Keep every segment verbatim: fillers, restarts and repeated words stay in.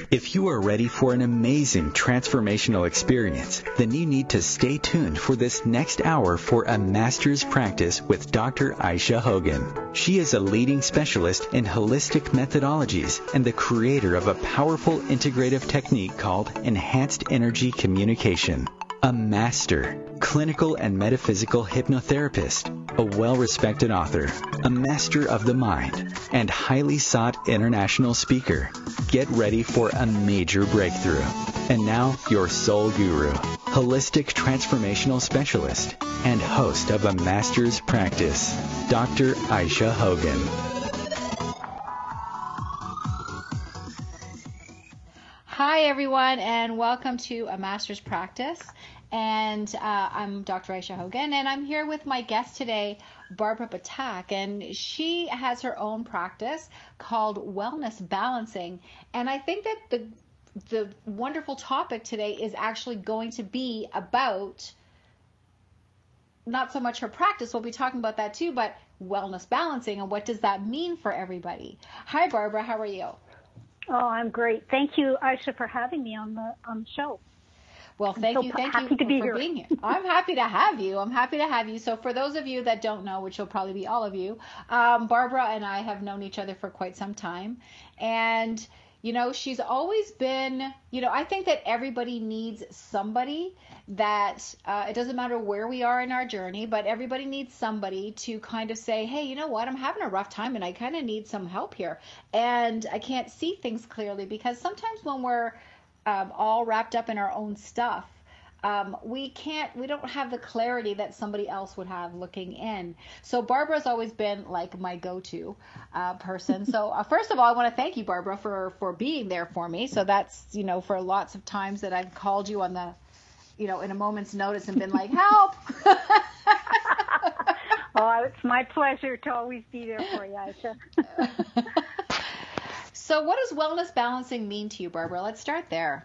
If you are ready for an amazing transformational experience, then you need to stay tuned for this next hour for a master's practice with Doctor Aisha Hogan. She is a leading specialist in holistic methodologies and the creator of a powerful integrative technique called Enhanced Energy Communication. A master, clinical and metaphysical hypnotherapist, a well-respected author, a master of the mind, and highly sought international speaker. Get ready for a major breakthrough. And now, your soul guru, holistic transformational specialist, and host of a master's practice, Doctor Aisha Hogan. Hi, everyone, and welcome to a master's practice. And uh, I'm Doctor Aisha Hogan, and I'm here with my guest today, Barbara Batak, and she has her own practice called Wellness Balancing. And I think that the the wonderful topic today is actually going to be about not so much her practice, we'll be talking about that too, but wellness balancing and what does that mean for everybody. Hi, Barbara, how are you? Oh, I'm great. Thank you, Aisha, for having me on the on the show. Well, thank so you, thank happy you to for, be for here. being here. I'm happy to have you. I'm happy to have you. So for those of you that don't know, which will probably be all of you, um, Barbara and I have known each other for quite some time. And, you know, she's always been, you know, I think that everybody needs somebody that, uh, it doesn't matter where we are in our journey, but everybody needs somebody to kind of say, hey, you know what, I'm having a rough time and I kind of need some help here. And I can't see things clearly because sometimes when we're um, all wrapped up in our own stuff, Um, we can't, we don't have the clarity that somebody else would have looking in. So Barbara's always been like my go-to uh, person. So uh, first of all, I want to thank you, Barbara, for, for being there for me. So that's, you know, for lots of times that I've called you on the, you know, in a moment's notice and been like, help. Oh, it's my pleasure to always be there for you, Aisha. So what does wellness balancing mean to you, Barbara? Let's start there.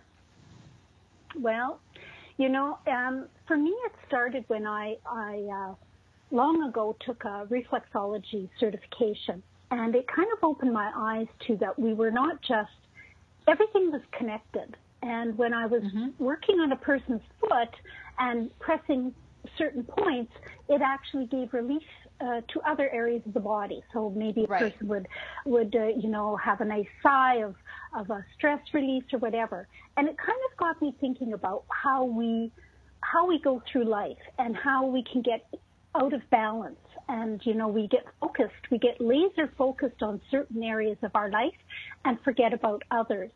Well, you know, um, for me, it started when I, I uh, long ago took a reflexology certification, and it kind of opened my eyes to that we were not just, everything was connected. And when I was mm-hmm. working on a person's foot and pressing certain points, it actually gave relief uh, to other areas of the body. So maybe a right. person would, would uh, you know, have a nice sigh of, of a stress release or whatever. And it kind of got me thinking about how we, how we go through life and how we can get out of balance. And, you know, we get focused, we get laser focused on certain areas of our life and forget about others.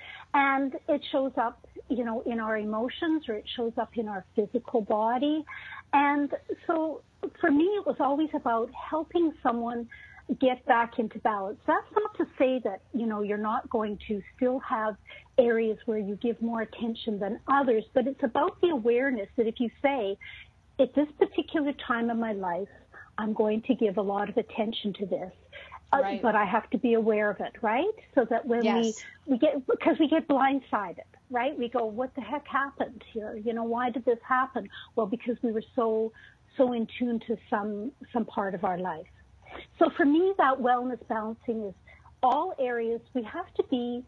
And it shows up, you know, in our emotions, or it shows up in our physical body. And so for me, it was always about helping someone get back into balance. That's not to say that, you know, you're not going to still have areas where you give more attention than others, but it's about the awareness that if you say, at this particular time of my life, I'm going to give a lot of attention to this. Right. Uh, but I have to be aware of it, right? So that when yes. we, we get, because we get blindsided, right? We go, what the heck happened here? You know, why did this happen? Well, because we were so, so in tune to some, some part of our life. So for me, that wellness balancing is all areas. We have to be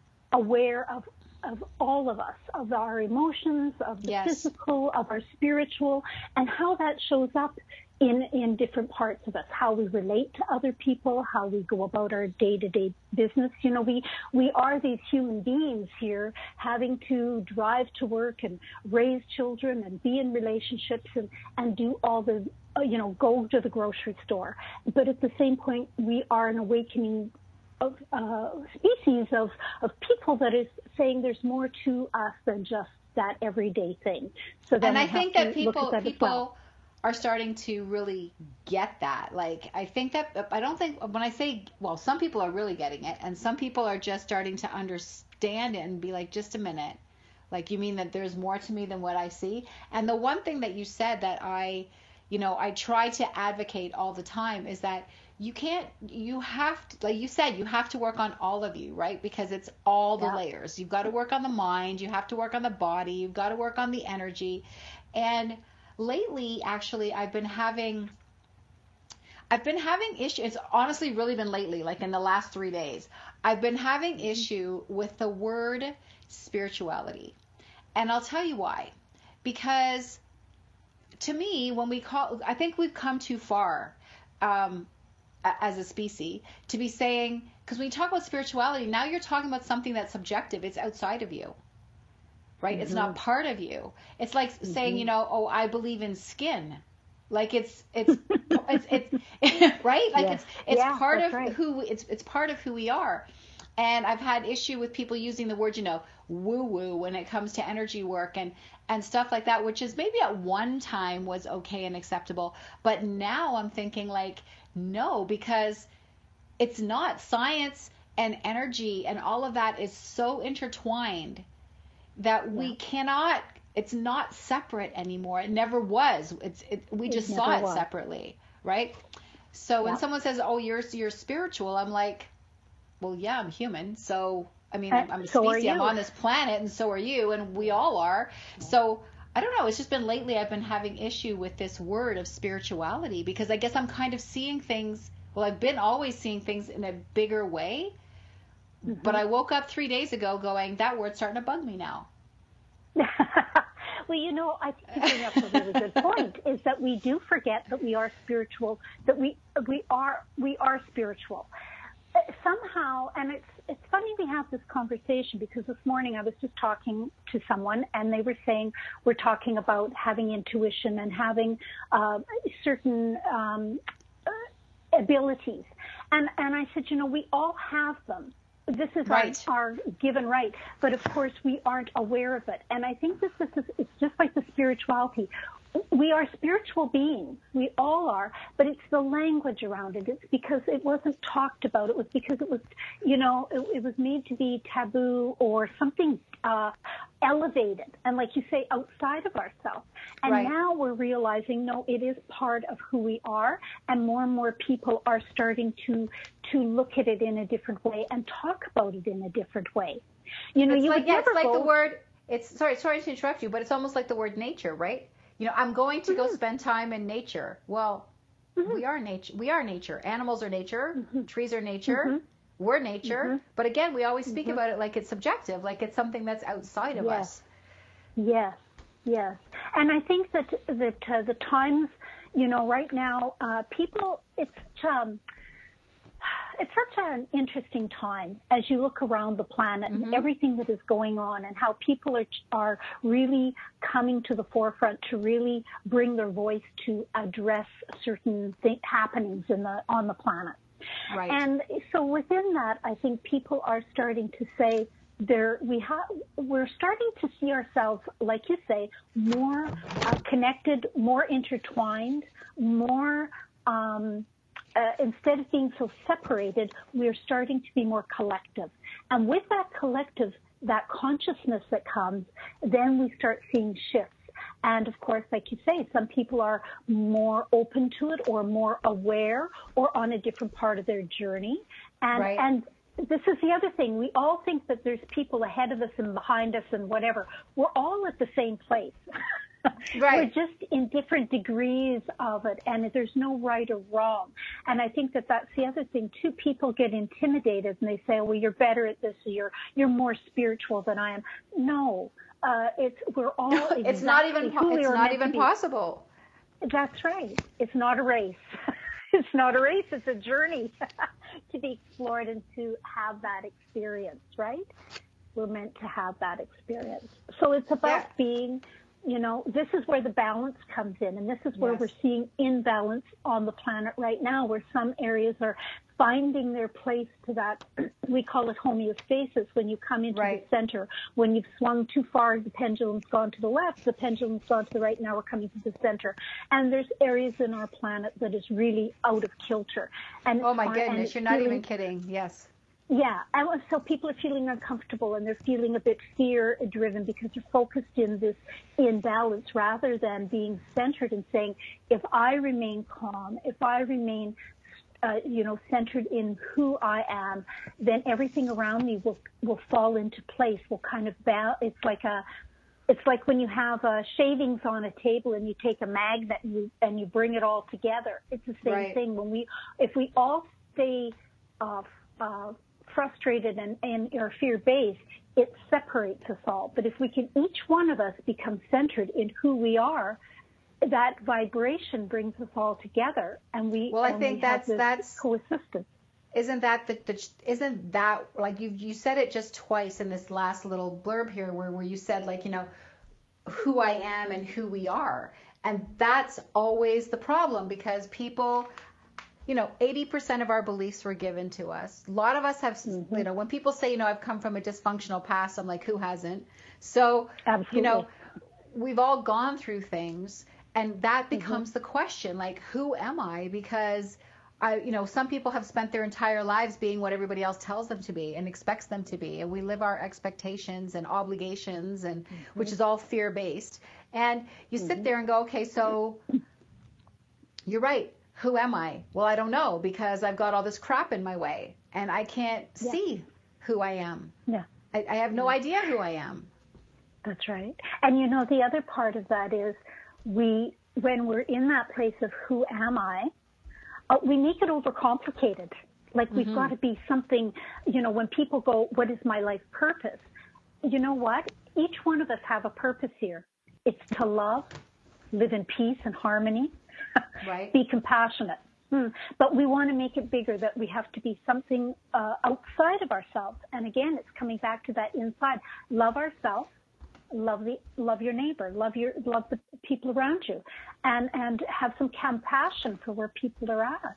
aware of, of all of us, of our emotions, of the yes. physical, of our spiritual, and how that shows up in, in different parts of us, how we relate to other people, how we go about our day-to-day business. You know, we, we are these human beings here having to drive to work and raise children and be in relationships and, and do all the, you know, go to the grocery store. But at the same point, we are an awakening of uh, species of, of people that is saying there's more to us than just that everyday thing. So then and I we think have that to people, look at that people as well. are starting to really get that. Like, I think that, I don't think, when I say, well, some people are really getting it, and some people are just starting to understand it and be like, just a minute. Like, you mean that there's more to me than what I see? And the one thing that you said that I, you know, I try to advocate all the time is that you can't, you have to, like you said, you have to work on all of you, right? Because it's all the Yeah. layers. You've got to work on the mind, you have to work on the body, you've got to work on the energy. And lately, actually, I've been having, I've been having issue. It's honestly really been lately, like in the last three days. I've been having issue with the word spirituality. And I'll tell you why. Because to me, when we call, I think we've come too far um, as a species to be saying, because when you talk about spirituality, now you're talking about something that's subjective. It's outside of you, right? Mm-hmm. It's not part of you. It's like mm-hmm. saying, you know, oh, I believe in skin. Like it's, it's, it's, it's, right? Like yeah. it's, it's yeah, part of right. who, it's, it's part of who we are. And I've had issue with people using the word, you know, woo woo when it comes to energy work and, and stuff like that, which is maybe at one time was okay and acceptable. But now I'm thinking like, no, because it's not. Science and energy and all of that is so intertwined that yeah. we cannot, it's not separate anymore. It never was. It's it, we just it saw it was. separately, right? So yeah. when someone says, "Oh, you're you're spiritual," I'm like, "Well, yeah, I'm human. So I mean, I'm, I'm a so species. I'm on this planet, and so are you, and we all are." So I don't know. It's just been lately I've been having issue with this word of spirituality because I guess I'm kind of seeing things. Well, I've been always seeing things in a bigger way, mm-hmm. but I woke up three days ago going, that word's starting to bug me now. Well, you know, I think you bring up a really good point, is that we do forget that we are spiritual, that we we are we are spiritual. Uh, somehow, and it's it's funny we have this conversation because this morning I was just talking to someone and they were saying we're talking about having intuition and having uh, certain um, uh, abilities, and and I said, you know, we all have them. This is right. our, our given right, but of course we aren't aware of it. And I think this is, it's just like the spirituality. We are spiritual beings. We all are, but it's the language around it. It's because it wasn't talked about. It was because it was, you know, it, it was made to be taboo or something uh, elevated. And like you say, outside of ourselves. And right. now we're realizing, no, it is part of who we are. And more and more people are starting to to look at it in a different way and talk about it in a different way. You know, it's you like, would yeah, never it's like go, the word. It's sorry, sorry to interrupt you, but it's almost like the word nature, right? You know, I'm going to mm-hmm. go spend time in nature. Well, mm-hmm. we are nature. We are nature. Animals are nature. Mm-hmm. Trees are nature. Mm-hmm. We're nature. Mm-hmm. But again, we always speak mm-hmm. about it like it's subjective, like it's something that's outside of yes. us. Yes, yes. And I think that that uh, the times, you know, right now, uh, people, it's um, it's such an interesting time as you look around the planet mm-hmm. and everything that is going on and how people are are really coming to the forefront to really bring their voice to address certain th- happenings in the on the planet. Right. And so within that, I think people are starting to say there we have we're starting to see ourselves, like you say, more uh, connected, more intertwined, more. Um, Uh, instead of being so separated, we're starting to be more collective. And with that collective, that consciousness that comes, then we start seeing shifts. And of course, like you say, some people are more open to it or more aware or on a different part of their journey. And, right. and this is the other thing. We all think that there's people ahead of us and behind us and whatever. We're all at the same place. Right. We're just in different degrees of it, and there's no right or wrong. And I think that that's the other thing too. People get intimidated and they say, "Well, you're better at this, or you're you're more spiritual than I am." No, uh, it's we're all. Exactly it's not even. Who It's we not even possible. That's right. It's not a race. It's not a race. It's a journey to be explored and to have that experience. Right? We're meant to have that experience. So it's about yeah. being. You know, this is where the balance comes in, and this is where yes. we're seeing imbalance on the planet right now, where some areas are finding their place to that, we call it homeostasis, when you come into right. the center. When you've swung too far, the pendulum's gone to the left, the pendulum's gone to the right, now we're coming to the center. And there's areas in our planet that is really out of kilter. And oh, my uh, goodness, you're not really, even kidding, yes. Yeah, and so people are feeling uncomfortable and they're feeling a bit fear-driven because they're focused in this imbalance rather than being centered and saying, if I remain calm, if I remain, uh, you know, centered in who I am, then everything around me will will fall into place. Will kind of ba- It's like a It's like when you have uh, shavings on a table and you take a magnet and you, and you bring it all together. It's the same Right. thing. When we, if we all stay uh, uh, frustrated and, and are fear-based, it separates us all. But if we can, each one of us become centered in who we are, that vibration brings us all together, and we. Well, I and think we have that's this that's. coexistence. Isn't that the, the isn't that like you you said it just twice in this last little blurb here where where you said like, you know, who I am and who we are. And that's always the problem, because people, you know, eighty percent of our beliefs were given to us. A lot of us have, mm-hmm. you know, when people say, you know, I've come from a dysfunctional past, I'm like, who hasn't? So, Absolutely. you know, we've all gone through things, and that becomes mm-hmm. the question, like, who am I? Because I, you know, some people have spent their entire lives being what everybody else tells them to be and expects them to be. And we live our expectations and obligations, and mm-hmm. which is all fear-based. And you mm-hmm. sit there and go, okay, so you're right. Who am I? Well, I don't know, because I've got all this crap in my way and I can't yeah. see who I am. Yeah. I, I have no yeah. idea who I am. That's right. And you know, the other part of that is we, when we're in that place of who am I, Uh, we make it overcomplicated. Like we've mm-hmm. got to be something, you know, when people go, what is my life purpose? You know what? Each one of us have a purpose here. It's to love, live in peace and harmony, right. be compassionate. Hmm. But we want to make it bigger, that we have to be something uh, outside of ourselves. And again, it's coming back to that inside. Love ourselves. Love the love your neighbor, love your love the people around you, and and have some compassion for where people are at.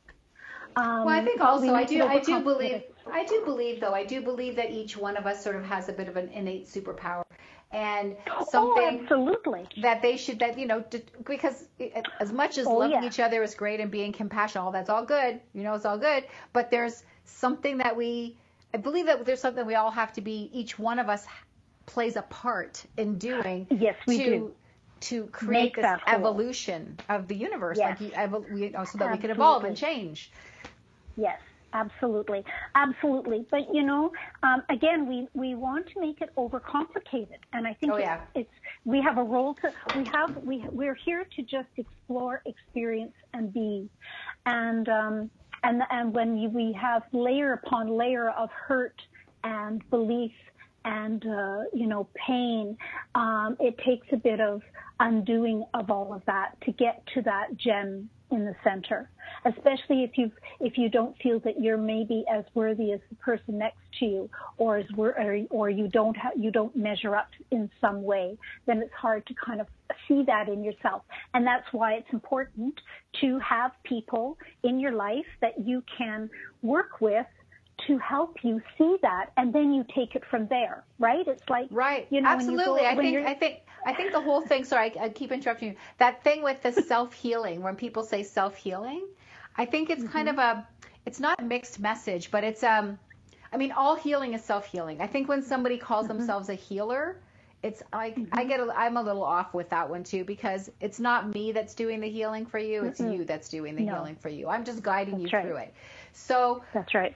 Um, well, I think also I do I do believe I do believe though I do believe that each one of us sort of has a bit of an innate superpower, and something oh, absolutely. that they should that you know because as much as oh, loving yeah. each other is great and being compassionate, all that's all good, you know, it's all good, but there's something that we I believe that there's something we all have to be, each one of us plays a part in doing yes, we to do. to create Make this cool. evolution of the universe, yes. like you, we, so that absolutely. we can evolve and change. Yes, absolutely, absolutely. But you know, um, again, we, we want to make it overcomplicated, and I think oh, it's, yeah. it's we have a role to we have we we're here to just explore, experience, and be, and um, and and when you, we have layer upon layer of hurt and belief and, uh, you know, pain, um, it takes a bit of undoing of all of that to get to that gem in the center, especially if you if you don't feel that you're maybe as worthy as the person next to you, or as or, or you don't ha- you don't measure up in some way, then it's hard to kind of see that in yourself. And that's why it's important to have people in your life that you can work with to help you see that, and then you take it from there, right? It's like, right, you know, absolutely. When you go, I when think, I think, I think the whole thing. Sorry, I, I keep interrupting you. That thing with the self-healing, when people say self-healing, I think it's mm-hmm. kind of a, it's not a mixed message, but it's um, I mean, all healing is self-healing. I think when somebody calls mm-hmm. themselves a healer, it's like mm-hmm. I get, a, I'm a little off with that one too, because it's not me that's doing the healing for you, it's mm-hmm. you that's doing the no. healing for you. I'm just guiding that's you right. through it. So that's right.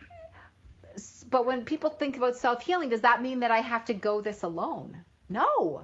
But when people think about self-healing, does that mean that I have to go this alone? No.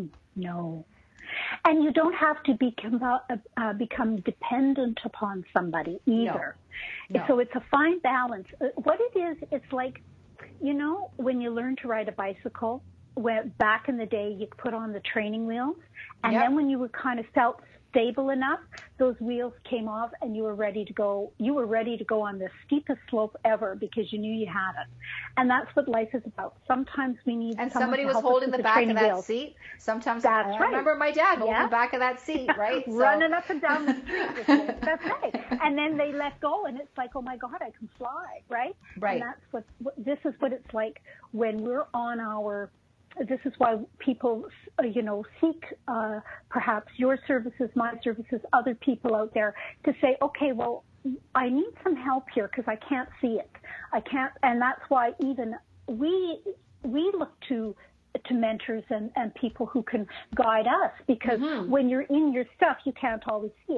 No. And you don't have to become uh, uh, become dependent upon somebody either. No. No. So it's a fine balance. What it is, it's like, you know, when you learn to ride a bicycle, where back in the day you put on the training wheels, and yep. then when you were kind of felt stable enough, those wheels came off and you were ready to go. You were ready to go on the steepest slope ever because you knew you had it. And that's what life is about. Sometimes we need and someone somebody to was help holding us with the the back of that wheels. seat. Sometimes that's I right. remember my dad holding yeah. the back of that seat, right? So. Running up and down the street with it. That's right. And then they let go, and it's like, oh my God, I can fly, right? Right. And that's what, what this is what it's like when we're on our. This is why people, uh, you know, seek uh, perhaps your services, my services, other people out there to say, okay, well, I need some help here because I can't see it. I can't, and that's why even we we look to to mentors and, and people who can guide us, because mm-hmm. when you're in your stuff, you can't always see it.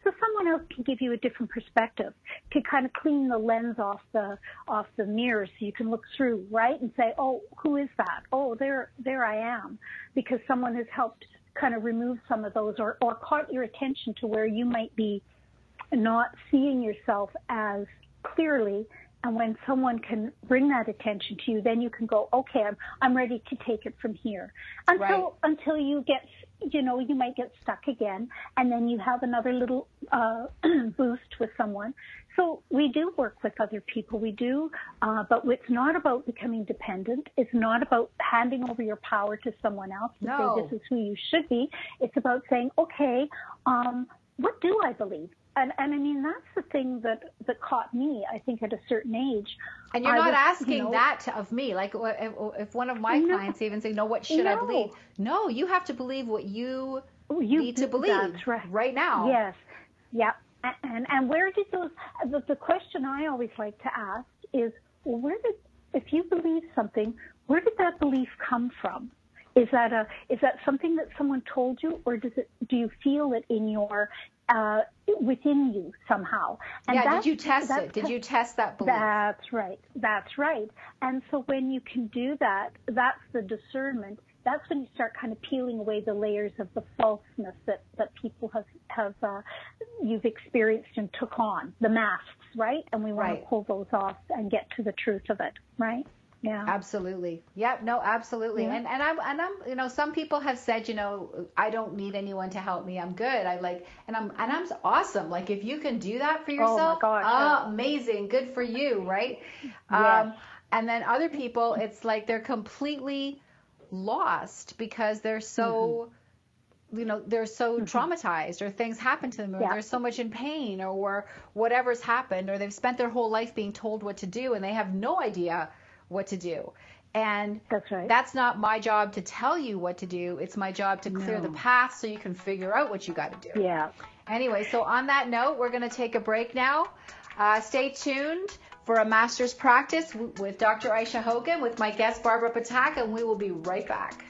so someone else can give you a different perspective, can kind of clean the lens off the off the mirror so you can look through, right, and say, oh, who is that? Oh, there there I am, because someone has helped kind of remove some of those, or, or caught your attention to where you might be not seeing yourself as clearly. And when someone can bring that attention to you, then you can go, okay, I'm I'm ready to take it from here. Until Right. until you get, you know, you might get stuck again, and then you have another little uh, boost with someone. So we do work with other people, we do, uh, but it's not about becoming dependent. It's not about handing over your power to someone else to No. say this is who you should be. It's about saying, okay, um, what do I believe? And, and I mean, that's the thing that, that caught me, I think, at a certain age. And you're I not was, asking you know, that to, of me. Like if, if one of my No. clients even say, no, what should I No. believe? No, you have to believe what you, you need to believe that's right. right now. Yes. Yeah. And, and, and where did those, the, the question I always like to ask is, well, where did, if you believe something, where did that belief come from? Is that a, is that something that someone told you, or does it, do you feel it in your, uh, within you somehow? And Yeah, that's- did you test that's it? Did you test that belief? That's right. That's right. And so when you can do that, that's the discernment. That's when you start kind of peeling away the layers of the falseness that, that people have, have uh, you've experienced and took on, the masks, right? And we want Right. to pull those off and get to the truth of it, right? Yeah. Absolutely. Yep. No, absolutely. Yeah. And and I'm and I'm you know, some people have said, you know, I don't need anyone to help me. I'm good. I like and I'm and I'm awesome. Like if you can do that for yourself, gosh, oh, yeah. amazing. Good for you, right? Yes. Um and then other people, it's like they're completely lost because they're so you know, they're so traumatized, or things happen to them, or Yeah. they're so much in pain, or whatever's happened, or they've spent their whole life being told what to do and they have no idea what to do. And That's right. that's not my job to tell you what to do. It's my job to clear No. the path so you can figure out what you got to do. Yeah. Anyway, so on that note, we're going to take a break now. Uh, stay tuned for a master's practice w- with Doctor Aisha Hogan with my guest Barbara Patak, and we will be right back.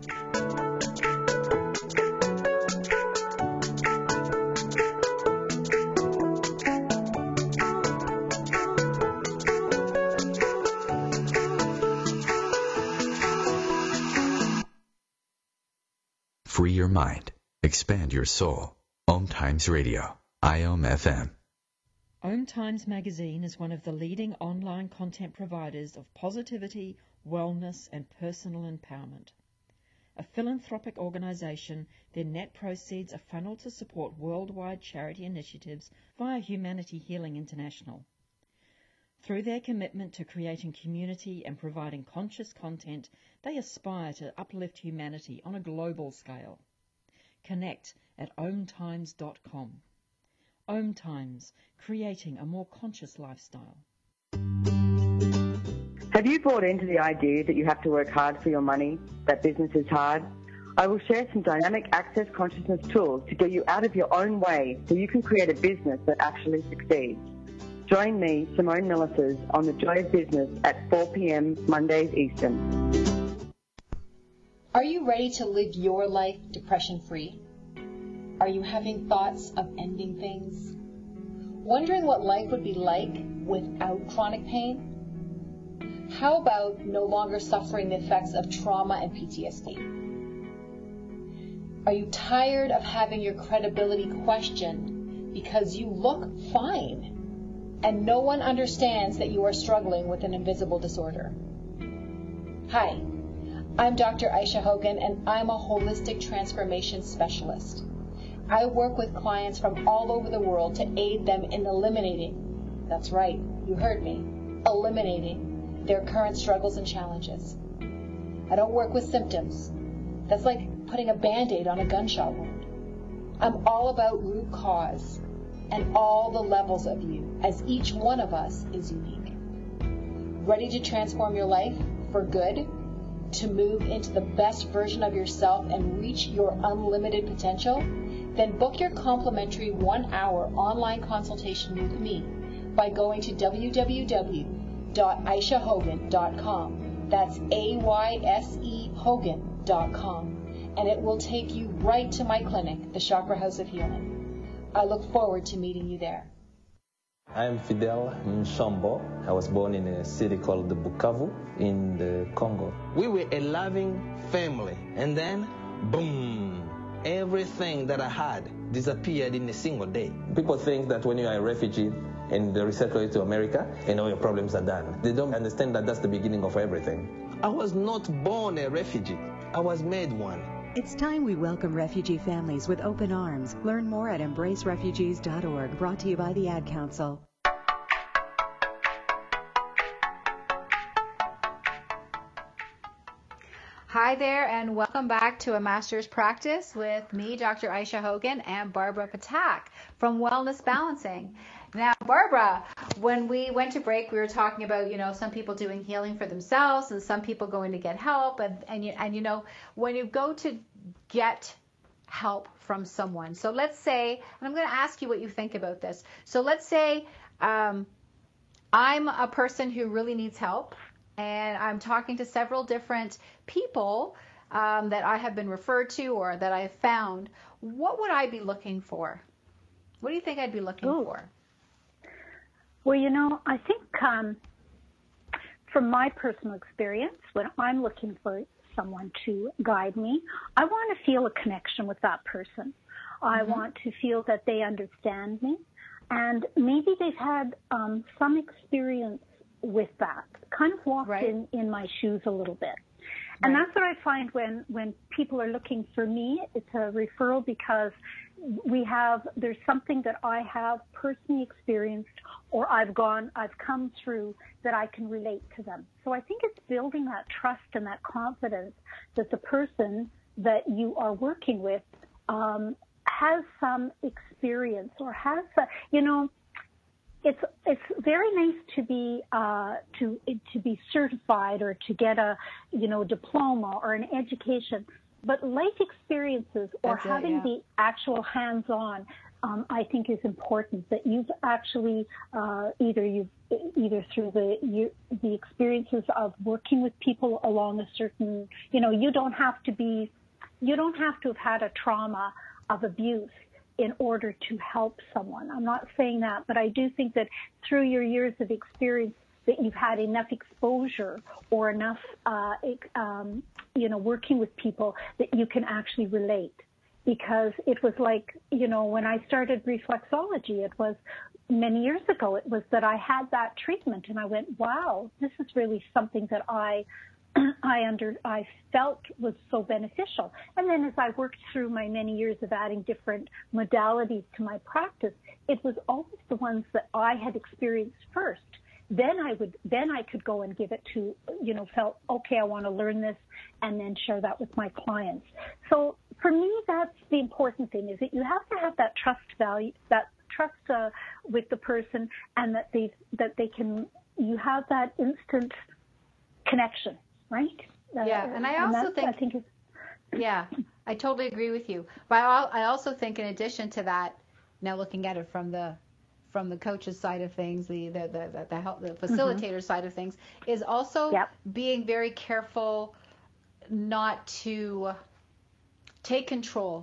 Free your mind. Expand your soul. Om Times Radio. I O M F M. Om Times Magazine is one of the leading online content providers of positivity, wellness, and personal empowerment. A philanthropic organization, their net proceeds are funneled to support worldwide charity initiatives via Humanity Healing International. Through their commitment to creating community and providing conscious content, they aspire to uplift humanity on a global scale. Connect at om times dot com. Om Times, creating a more conscious lifestyle. Have you bought into the idea that you have to work hard for your money, that business is hard? I will share some dynamic access consciousness tools to get you out of your own way so you can create a business that actually succeeds. Join me, Simone Millicers, on The Joy of Business at four p.m. Mondays Eastern. Are you ready to live your life depression-free? Are you having thoughts of ending things? Wondering what life would be like without chronic pain? How about no longer suffering the effects of trauma and P T S D? Are you tired of having your credibility questioned because you look fine and no one understands that you are struggling with an invisible disorder? Hi, I'm Doctor Aisha Hogan, and I'm a holistic transformation specialist. I work with clients from all over the world to aid them in eliminating, that's right, you heard me, eliminating their current struggles and challenges. I don't work with symptoms. That's like putting a Band-Aid on a gunshot wound. I'm all about root cause and all the levels of you, as each one of us is unique. Ready to transform your life for good? To move into the best version of yourself and reach your unlimited potential? Then book your complimentary one-hour online consultation with me by going to w w w dot aisha hogan dot com. That's A Y S E Hogan dot com. And it will take you right to my clinic, the Chakra House of Healing. I look forward to meeting you there. I am Fidel Nshambo. I was born in a city called Bukavu in the Congo. We were a loving family, and then, boom, everything that I had disappeared in a single day. People think that when you are a refugee and they resettle you to America, and all your problems are done. They don't understand that that's the beginning of everything. I was not born a refugee. I was made one. It's time we welcome refugee families with open arms. Learn more at embrace refugees dot org, brought to you by the Ad Council. Hi there, and welcome back to A Master's Practice with me, Doctor Aisha Hogan, and Barbara Patak from Wellness Balancing. Now, Barbara, when we went to break, we were talking about, you know, some people doing healing for themselves and some people going to get help. And, and, you, and you know, when you go to get help from someone, so let's say, and I'm going to ask you what you think about this. So let's say um, I'm a person who really needs help, and I'm talking to several different people um, that I have been referred to or that I have found. What would I be looking for? What do you think I'd be looking Ooh. for? Well, you know, I think um, from my personal experience, when I'm looking for someone to guide me, I want to feel a connection with that person. I mm-hmm. want to feel that they understand me, and maybe they've had um, some experience with that, kind of walked right. in, in my shoes a little bit. And right. that's what I find when, when people are looking for me. It's a referral because we have, there's something that I have personally experienced or I've gone, I've come through that I can relate to them. So I think it's building that trust and that confidence that the person that you are working with um, has some experience or has, a, you know, It's it's very nice to be uh, to to be certified or to get a you know diploma or an education, but life experiences or That's having it, yeah. the actual hands-on, um, I think is important. That you've actually uh, either you either through the you, the experiences of working with people along a certain you know you don't have to be you don't have to have had a trauma of abuse in order to help someone. I'm not saying that, but I do think that through your years of experience that you've had enough exposure or enough, uh, um, you know, working with people that you can actually relate. Because it was like, you know, when I started reflexology, it was many years ago, it was that I had that treatment and I went, wow, this is really something that I I under I felt was so beneficial. And then as I worked through my many years of adding different modalities to my practice, it was always the ones that I had experienced first. Then I would then I could go and give it to, you know, felt, okay, I want to learn this and then share that with my clients. So for me, that's the important thing, is that you have to have that trust value, that trust uh, with the person, and that they that they can you have that instant connection. Right? Yeah, and I also and think, I think it's, yeah, I totally agree with you. But I also think, in addition to that, now looking at it from the from the coach's side of things, the the the the, help, the facilitator mm-hmm. side of things, is also yep. being very careful not to take control.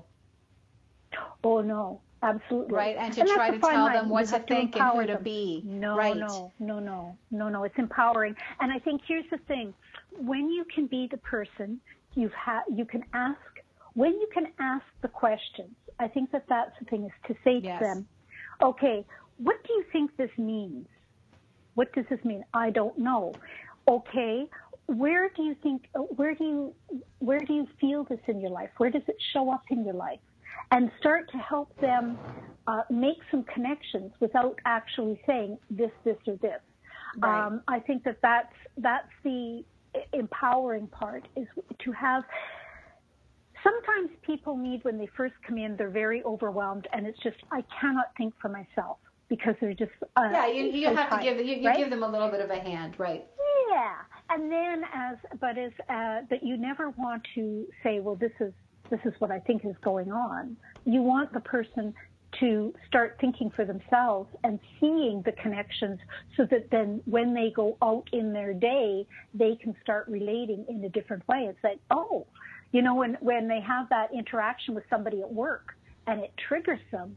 Oh no. Absolutely. Right, and to and try to tell them what to think and who to be. No, right. no, no, no, no, no. It's empowering. And I think here's the thing. When you can be the person, you've ha- you can ask, when you can ask the questions, I think that that's the thing, is to say yes. to them, okay, what do you think this means? What does this mean? I don't know. Okay, where do you think, where do you, where do you feel this in your life? Where does it show up in your life? And start to help them uh, make some connections without actually saying this, this, or this. Right. Um, I think that that's, that's the empowering part, is to have. Sometimes people need, when they first come in, they're very overwhelmed, and it's just, I cannot think for myself, because they're just uh, yeah. You, you so have tight, to give you, you right? give them a little bit of a hand, right? Yeah, and then as but as uh, but you never want to say, well, this is. This is what I think is going on. You want the person to start thinking for themselves and seeing the connections, so that then when they go out in their day, they can start relating in a different way. It's like, oh, you know, when, when they have that interaction with somebody at work and it triggers them,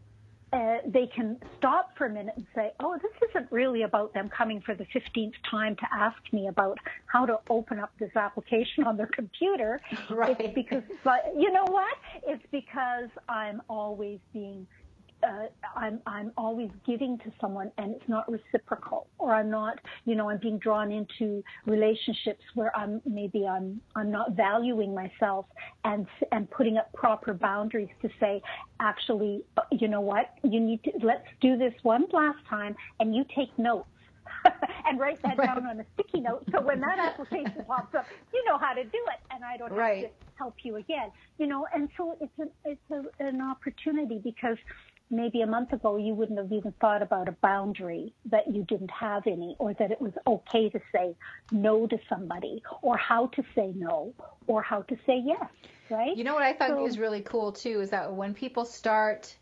uh, they can stop for a minute and say, oh, this isn't really about them coming for the fifteenth time to ask me about how to open up this application on their computer. Right. It's because, but you know what? It's because I'm always being, uh, I'm, I'm always giving to someone and it's not reciprocal, or I'm not, you know, I'm being drawn into relationships where I'm, maybe I'm, I'm not valuing myself and, and putting up proper boundaries to say, actually, you know what, you need to, let's do this one last time and you take notes. And write that right. down on a sticky note, so when that application pops up, you know how to do it, and I don't right. have to help you again. You know, and so it's an it's a, an opportunity, because maybe a month ago you wouldn't have even thought about a boundary, that you didn't have any, or that it was okay to say no to somebody, or how to say no, or how to say yes. Right? You know what I thought so, was really cool too is that when people start.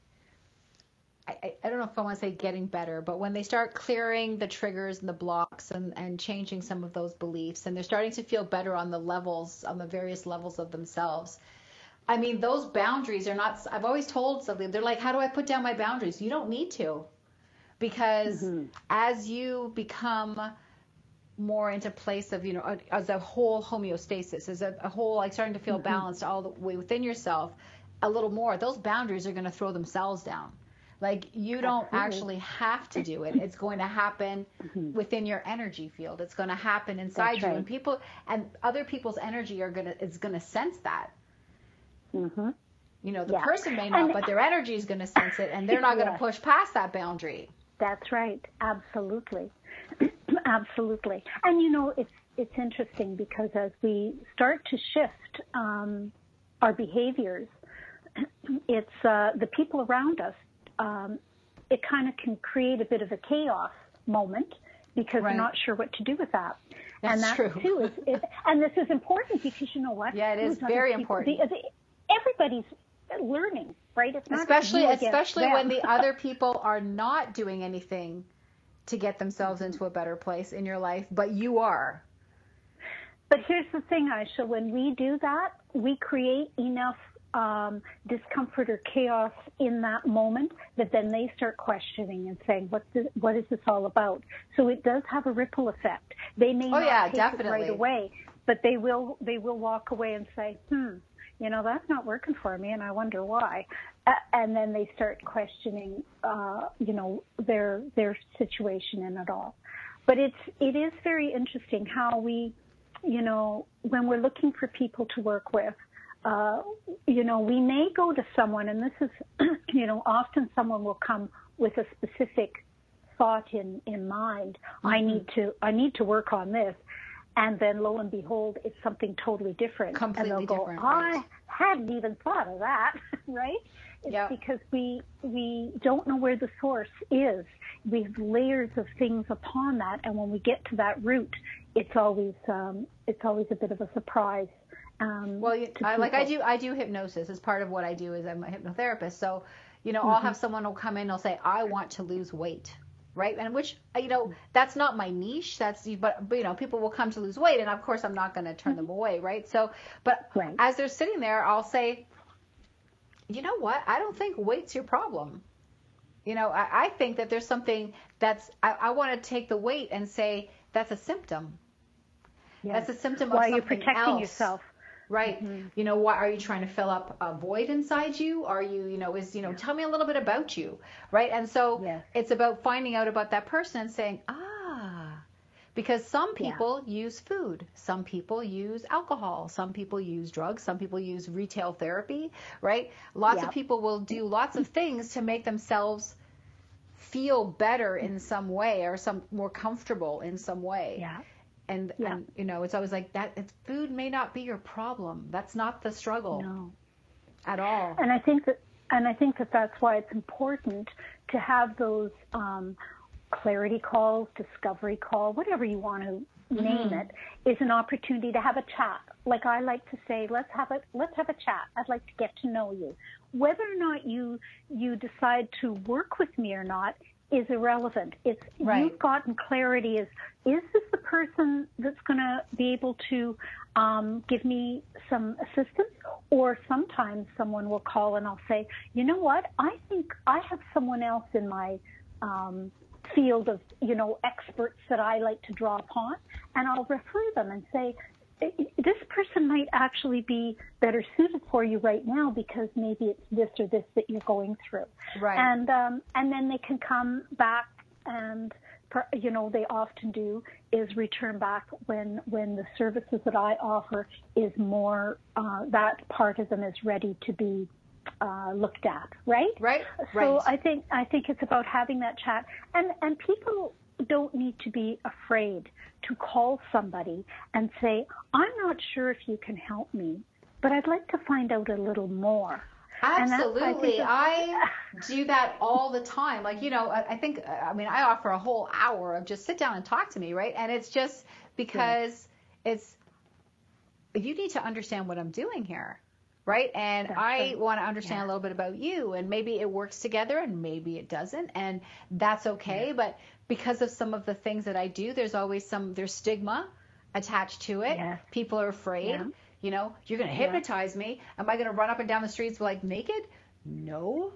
I, I don't know if I want to say getting better, but when they start clearing the triggers and the blocks and, and changing some of those beliefs, and they're starting to feel better on the levels, on the various levels of themselves. I mean, those boundaries are not, I've always told somebody, they're like, how do I put down my boundaries? You don't need to, because mm-hmm. as you become more into place of, you know, as a whole homeostasis, as a, a whole, like starting to feel mm-hmm. balanced all the way within yourself a little more, those boundaries are going to throw themselves down. Like, you don't Absolutely. actually have to do it. It's going to happen mm-hmm. within your energy field. It's going to happen inside That's you. right. And people and other people's energy are going to is going to sense that. Mm-hmm. You know, the yeah. person may not, and, but their energy is going to sense it, and they're not yes. going to push past that boundary. That's right. Absolutely. Absolutely. And, you know, it's it's interesting, because as we start to shift um, our behaviors, it's uh, the people around us, Um, it kind of can create a bit of a chaos moment, because right. they're not sure what to do with that. That's and that true. too is, it, and this is important, because you know what? Yeah, it is very people, important. The, the, everybody's learning, right? It's not especially especially them. when the other people are not doing anything to get themselves into a better place in your life, but you are. But here's the thing, Aisha. When we do that, we create enough Um, discomfort or chaos in that moment that then they start questioning and saying, what, this, what is this all about? So it does have a ripple effect. They may oh, not yeah, take definitely. it right away, but they will they will walk away and say, hmm, you know, that's not working for me, and I wonder why. Uh, and then they start questioning, uh, you know, their their situation in it all. But it's it is very interesting how we, you know, when we're looking for people to work with, Uh, you know, we may go to someone, and this is, you know, often someone will come with a specific thought in, in mind. Mm-hmm. I need to, I need to work on this. And then lo and behold, it's something totally different. Completely and they'll go, different. I right. hadn't even thought of that, right? It's yep. because we, we don't know where the source is. We have layers of things upon that. And when we get to that root, it's always, um, it's always a bit of a surprise. Um, well, you, I, like I do, I do hypnosis as part of what I do. Is I'm a hypnotherapist. So, you know, mm-hmm. I'll have someone will come in, they'll say, I want to lose weight, right? And which, you know, that's not my niche. That's, but, but you know, people will come to lose weight, and of course, I'm not going to turn mm-hmm. them away, right? So, but right. as they're sitting there, I'll say, you know what? I don't think weight's your problem. You know, I, I think that there's something that's, I, I want to take the weight and say that's a symptom. Yes. That's a symptom of While something you're protecting else. yourself. Right. Mm-hmm. You know, what are you trying to fill up a void inside you? Are you, you know, is, you know, tell me a little bit about you. Right. And so yes. it's about finding out about that person and saying, ah, because some people yeah. use food. Some people use alcohol. Some people use drugs. Some people use retail therapy. Right. Lots yeah. of people will do lots of things to make themselves feel better in some way, or some more comfortable in some way. Yeah. And, yeah. and, you know, it's always like that. It's, food may not be your problem. That's not the struggle no. at all. And I think that, and I think that that's why it's important to have those um, clarity calls, discovery call, whatever you want to mm-hmm. name it, is an opportunity to have a chat. Like I like to say, let's have a let's have a chat. I'd like to get to know you. Whether or not you you decide to work with me or not is irrelevant. It's right. You've gotten clarity. Is is this the person that's going to be able to um, give me some assistance? Or sometimes someone will call and I'll say, you know what? I think I have someone else in my um, field of, you know, experts that I like to draw upon, and I'll refer them and say, this person might actually be better suited for you right now because maybe it's this or this that you're going through. Right. And um, and then they can come back and, you know, they often do is return back when when the services that I offer is more, uh, that part of them is ready to be uh, looked at, right? Right. So right. I think I think it's about having that chat, and and people don't need to be afraid to call somebody and say, I'm not sure if you can help me, but I'd like to find out a little more. Absolutely. I, I do that all the time. Like, you know, I, I think, I mean, I offer a whole hour of just sit down and talk to me, right? And it's just because yeah. it's, you need to understand what I'm doing here. Right. And That's I right. want to understand yeah. a little bit about you, and maybe it works together and maybe it doesn't. And that's okay. Yeah. But because of some of the things that I do, there's always some, there's stigma attached to it. Yeah. People are afraid, yeah. you know, you're going to hypnotize yeah. me. Am I going to run up and down the streets like naked? No.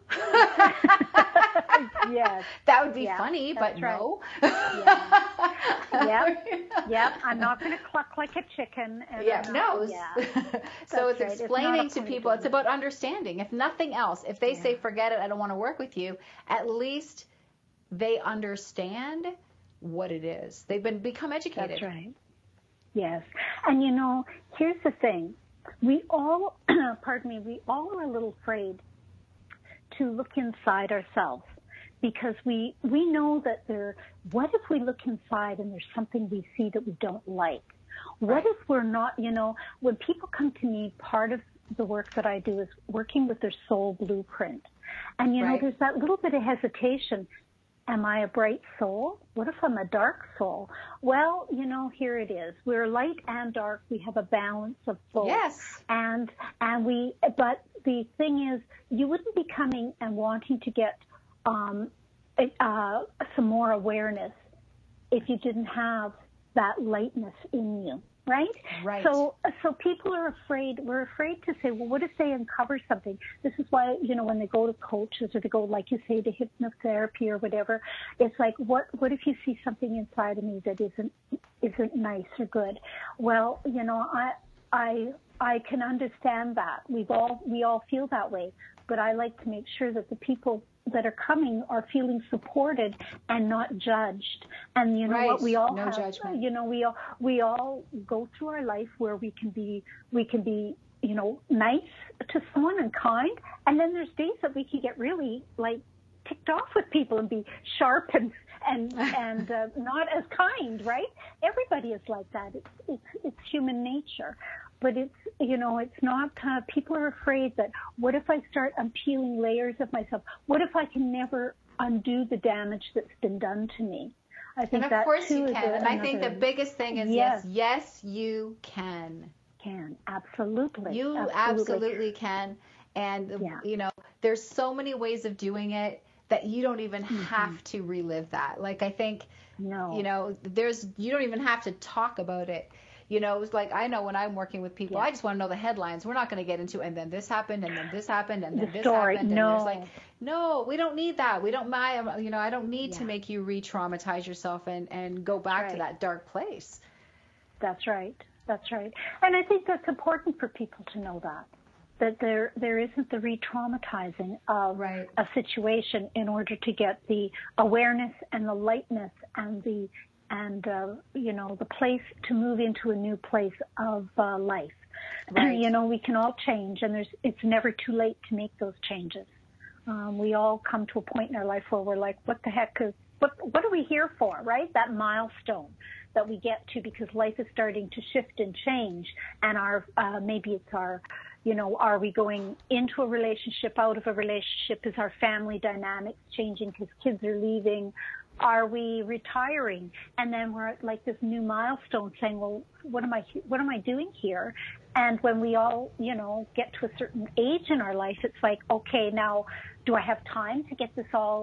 Yes. That would be yeah, funny, but right. no. yeah. Yep. Yep. I'm not going to cluck like a chicken. And yeah. I'm No. Not, yeah. So it's right. explaining it's to people. It's about understanding. If nothing else, if they yeah. say, forget it, I don't want to work with you, at least they understand what it is. They've been become educated. That's right. Yes. And, you know, here's the thing. We all, pardon me, we all are a little afraid to look inside ourselves, because we we know that there, what if we look inside and there's something we see that we don't like? What right. if we're not, you know, when people come to me, part of the work that I do is working with their soul blueprint. And, you know, right. there's that little bit of hesitation. Am I a bright soul? What if I'm a dark soul? Well, you know, here it is. We're light and dark. We have a balance of both. Yes. And, and we, but the thing is, you wouldn't be coming and wanting to get, um, uh, some more awareness if you didn't have that lightness in you. Right? Right. So, so people are afraid, we're afraid to say, well, what if they uncover something? This is why, you know, when they go to coaches or they go, like you say, to hypnotherapy or whatever, it's like, what, what if you see something inside of me that isn't, isn't nice or good? Well, you know, I, I, I can understand that. We've all, we all feel that way, but I like to make sure that the people that are coming are feeling supported and not judged. And you know right. what, we all no have, judgment. you know, we all, we all go through our life where we can be, we can be, you know, nice to someone and kind. And then there's days that we can get really like ticked off with people and be sharp and, and, and uh, not as kind, right? Everybody is like that. It's, it's, it's human nature. But it's, you know, it's not, uh, people are afraid that what if I start unpeeling layers of myself? What if I can never undo the damage that's been done to me? I think and of that course too you is can. a, and I think the biggest thing is yes, yes, yes, you can. Can, absolutely. You absolutely, absolutely can. And, yeah. you know, there's so many ways of doing it that you don't even mm-hmm. have to relive that. Like, I think, no. you know, there's, you don't even have to talk about it. You know, it's like, I know when I'm working with people, yeah. I just want to know the headlines. We're not going to get into, and then this happened, and then this happened, and then the this story. happened. No. And there's like, no, we don't need that. We don't, my, you know, I don't need yeah. to make you re-traumatize yourself and, and go back right. to that dark place. That's right. That's right. And I think that's important for people to know that, that there, there isn't the re-traumatizing of right. a situation in order to get the awareness and the lightness and the, and, uh, you know, the place to move into a new place of uh, life. Right. You know, we can all change, and there's, it's never too late to make those changes. Um, we all come to a point in our life where we're like, what the heck is, what, what are we here for, right? That milestone that we get to because life is starting to shift and change, and our, uh, maybe it's our, you know, are we going into a relationship, out of a relationship? Is our family dynamics changing because kids are leaving? Are we retiring? And then we're at like this new milestone saying, well, what am I, what am I doing here? And when we all, you know, get to a certain age in our life, it's like, okay, now do I have time to get this all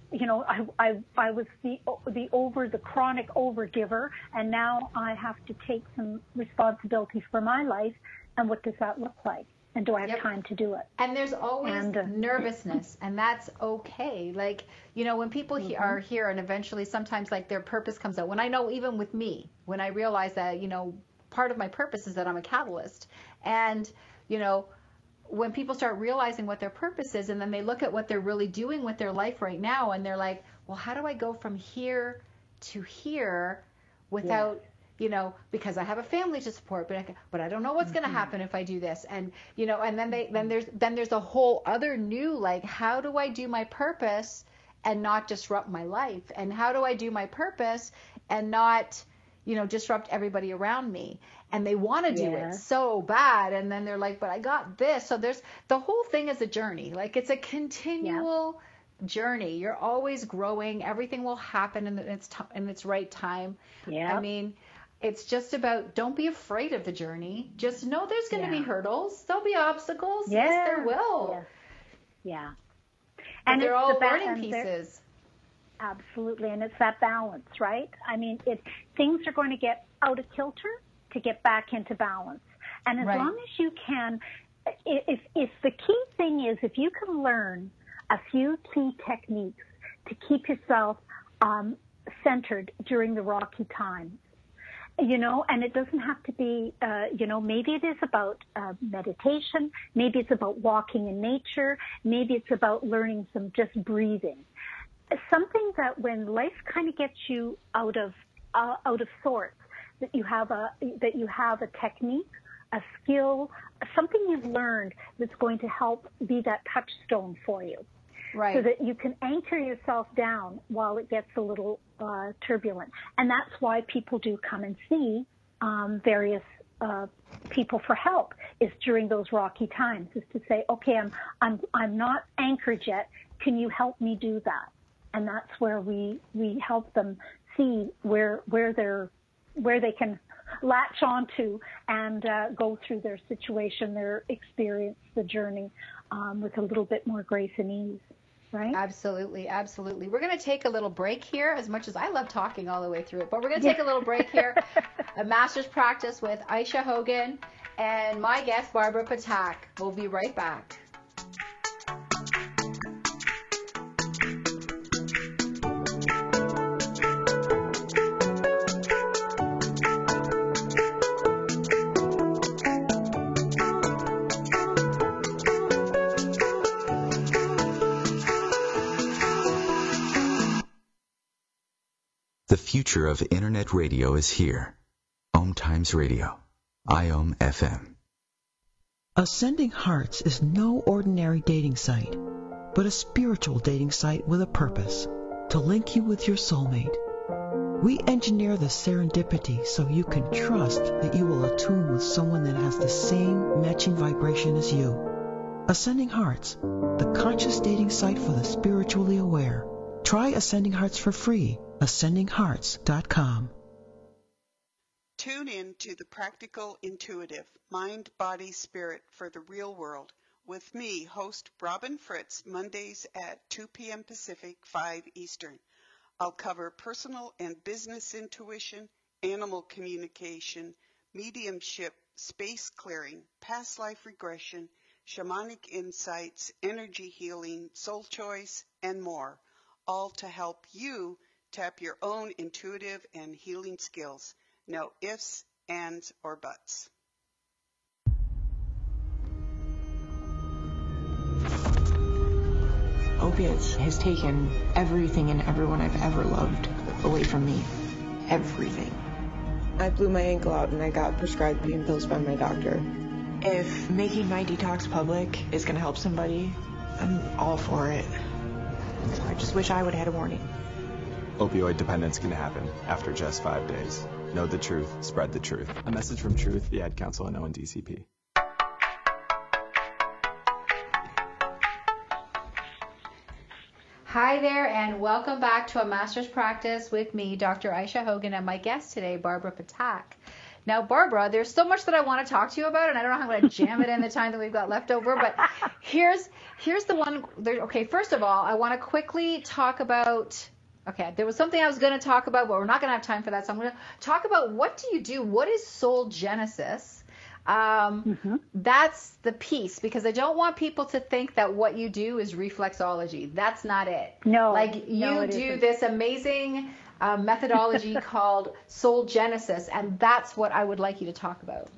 you know, I, I, I was the, the over, the chronic overgiver, and now I have to take some responsibility for my life. And what does that look like? And do I have yep. time to do it? And there's always and, uh, nervousness, and that's okay. Like, you know, when people mm-hmm. he, are here and eventually sometimes like their purpose comes out. When I know, even with me, when I realize that, you know, part of my purpose is that I'm a catalyst. And, you know, when people start realizing what their purpose is, and then they look at what they're really doing with their life right now, and they're like, well, how do I go from here to here without... Yeah. You know, because I have a family to support, but I, but I don't know what's mm-hmm. going to happen if I do this. And, you know, and then they, then there's, then there's a whole other new, like, how do I do my purpose and not disrupt my life? And how do I do my purpose and not, you know, disrupt everybody around me? And they want to do yeah. it so bad. And then they're like, but I got this. So there's, the whole thing is a journey. Like, it's a continual yeah. journey. You're always growing. Everything will happen in its, t- in its right time. Yeah. I mean, it's just about, don't be afraid of the journey. Just know there's going to yeah. be hurdles. There'll be obstacles. Yeah. Yes, there will. Yeah. yeah. But and they're all the learning pieces. Absolutely. And it's that balance, right? I mean, it, things are going to get out of kilter to get back into balance. And as right. long as you can, if, if the key thing is, if you can learn a few key techniques to keep yourself um, centered during the rocky times, you know, and it doesn't have to be, uh, you know, maybe it is about uh, meditation. Maybe it's about walking in nature. Maybe it's about learning some just breathing. Something that when life kind of gets you out of uh, out of sorts, that you have a that you have a technique, a skill, something you've learned that's going to help be that touchstone for you. Right. So that you can anchor yourself down while it gets a little uh, turbulent. And that's why people do come and see um, various uh, people for help, is during those rocky times, is to say, okay, I'm, I'm, I'm not anchored yet. Can you help me do that? And that's where we, we help them see where, where they're, where they can latch onto and uh, go through their situation, their experience, the journey um, with a little bit more grace and ease. Right? Absolutely, absolutely. We're going to take a little break here, as much as I love talking all the way through it, but we're going to take a little break here. A master's practice with Aisha Hogan and my guest, Barbara Patak. We'll be right back. The future of Internet radio is here. Om Times Radio, I O M F M. Ascending Hearts is no ordinary dating site, but a spiritual dating site with a purpose, to link you with your soulmate. We engineer the serendipity so you can trust that you will attune with someone that has the same matching vibration as you. Ascending Hearts, the conscious dating site for the spiritually aware. Try Ascending Hearts for free. ascending hearts dot com. Tune in to the Practical Intuitive, Mind, Body, Spirit for the Real World with me, host Robin Fritz, Mondays at two p.m. Pacific, five Eastern. I'll cover personal and business intuition, animal communication, mediumship, space clearing, past life regression, shamanic insights, energy healing, soul choice, and more, all to help you tap your own intuitive and healing skills. No ifs, ands, or buts. Opiates has taken everything and everyone I've ever loved away from me. Everything. I blew my ankle out and I got prescribed pain pills by my doctor. If making my detox public is going to help somebody, I'm all for it. I just wish I would have had a warning. Opioid dependence can happen after just five days. Know the truth, spread the truth. A message from Truth, the Ad Council, and O N D C P. Hi there, and welcome back to a master's practice with me, Doctor Aisha Hogan, and my guest today, Barbara Patak. Now, Barbara, there's so much that I want to talk to you about, and I don't know how I'm going to jam it in the time that we've got left over, but here's here's the one. There, okay, first of all, I want to quickly talk about, okay, there was something I was going to talk about, but we're not going to have time for that, so I'm going to talk about what do you do? What is Soul Genesis? Um, mm-hmm. That's the piece, because I don't want people to think that what you do is reflexology. That's not it. No. Like you no, do isn't. this amazing uh, methodology called Soul Genesis, and that's what I would like you to talk about.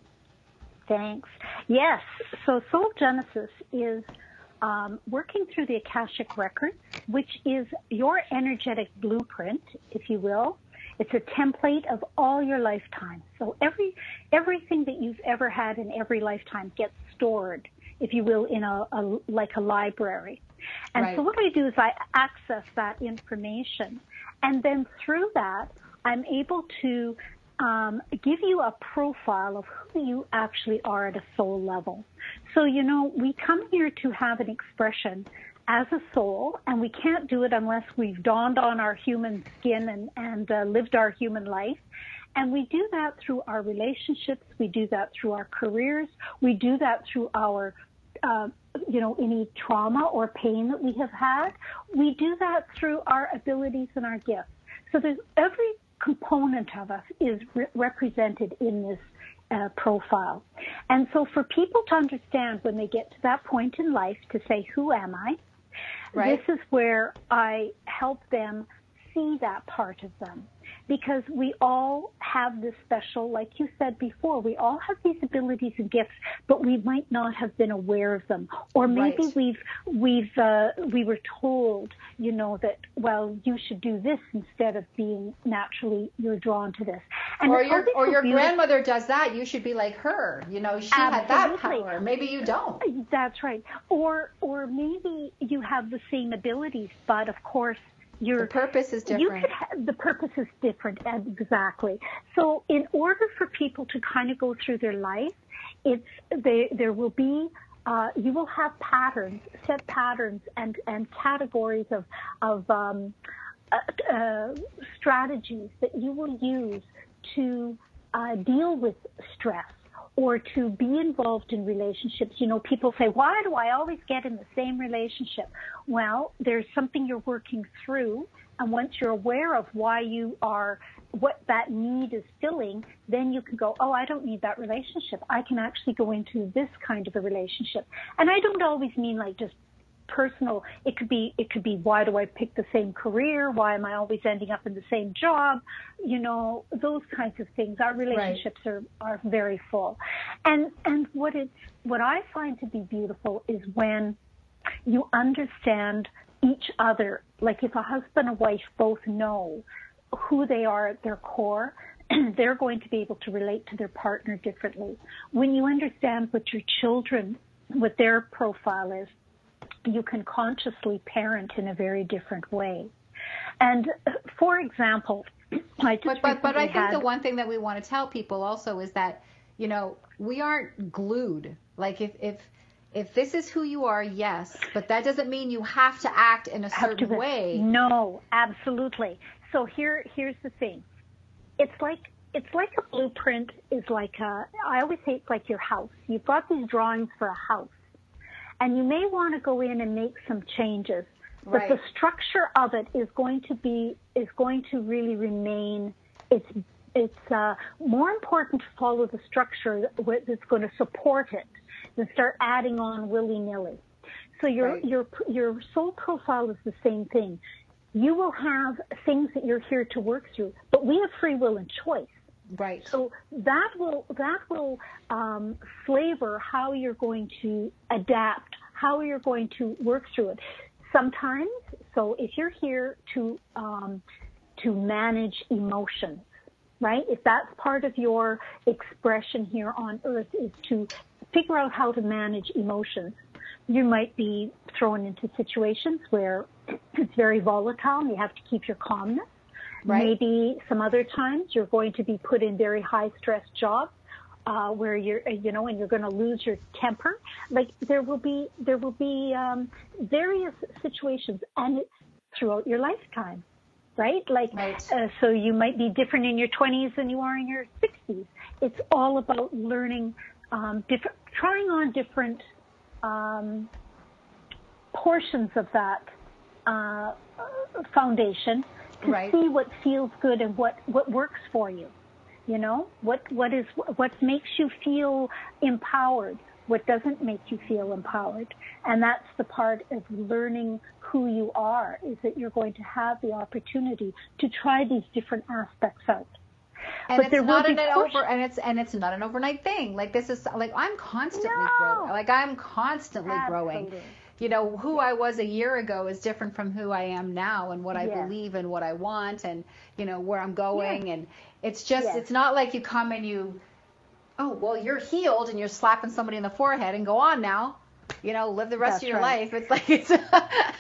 Thanks. Yes. So Soul Genesis is um, working through the Akashic Records, which is your energetic blueprint, if you will. It's a template of all your lifetimes. So every everything that you've ever had in every lifetime gets stored, if you will, in a, a like a library. And right. so what I do is I access that information, and then through that, I'm able to um, give you a profile of who you actually are at a soul level. So, you know, we come here to have an expression as a soul, and we can't do it unless we've donned on our human skin and, and uh, lived our human life. And we do that through our relationships. We do that through our careers. We do that through our, uh, you know, any trauma or pain that we have had. We do that through our abilities and our gifts. So there's every component of us is re- represented in this uh, profile. And so for people to understand when they get to that point in life to say, who am I? Right. This is where I help them see that part of them, because we all have this special, like you said before, we all have these abilities and gifts, but we might not have been aware of them, or maybe right. we've we've uh, we were told, you know, that well, you should do this instead of being naturally you're drawn to this. And or your or your grandmother does that, you should be like her. You know, she Absolutely. had that power. Maybe you don't. That's right. Or or maybe you have the same abilities, but of course. Your, the purpose is different. You could have, the purpose is different, exactly. So in order for people to kind of go through their life, it's they, there will be, uh, you will have patterns, set patterns and, and categories of, of um, uh, uh, strategies that you will use to uh, deal with stress, or to be involved in relationships. You know, people say, why do I always get in the same relationship? Well, there's something you're working through, and once you're aware of why you are, what that need is filling, then you can go, oh, I don't need that relationship. I can actually go into this kind of a relationship. And I don't always mean like just personal. It could be, it could be, why do I pick the same career? Why am I always ending up in the same job? You know, those kinds of things. Our relationships right. are, are very full. And, and what it's, what I find to be beautiful is when you understand each other. Like if a husband and wife both know who they are at their core, they're going to be able to relate to their partner differently. When you understand what your children, what their profile is, you can consciously parent in a very different way. And for example, I just but but, but I think had, the one thing that we want to tell people also is that, you know, we aren't glued. Like if if if this is who you are, yes, but that doesn't mean you have to act in a certain to, way. No, absolutely. So here here's the thing. It's like it's like a blueprint is like a, I always say it's like your house. You've got these drawings for a house. And you may want to go in and make some changes, but right. the structure of it is going to be is going to really remain. It's it's uh, more important to follow the structure that's going to support it than start adding on willy nilly. So your right. your your soul profile is the same thing. You will have things that you're here to work through, but we have free will and choice. Right. So that will that will um, flavor how you're going to adapt, how you're going to work through it. Sometimes, so if you're here to um, to manage emotions, right? If that's part of your expression here on Earth is to figure out how to manage emotions, you might be thrown into situations where it's very volatile and you have to keep your calmness. Right. Maybe some other times you're going to be put in very high stress jobs uh, where you're, you know, and you're going to lose your temper. Like there will be, there will be um, various situations, and throughout your lifetime, right? Like, right. Uh, so you might be different in your twenties than you are in your sixties. It's all about learning, um, different, trying on different um, portions of that uh, foundation to right. see what feels good and what, what works for you. You know, what what is what makes you feel empowered, what doesn't make you feel empowered. And that's the part of learning who you are, is that you're going to have the opportunity to try these different aspects out. And but it's there not will an be over and it's and it's not an overnight thing. Like this is like I'm constantly no. growing. Like I'm constantly Absolutely. growing. You know, who I was a year ago is different from who I am now, and what I yes. believe and what I want, and you know where I'm going. Yes. And it's just yes. it's not like you come and you, oh well, you're healed and you're slapping somebody in the forehead and go on now. You know, live the rest That's of your right. life. It's like it's and,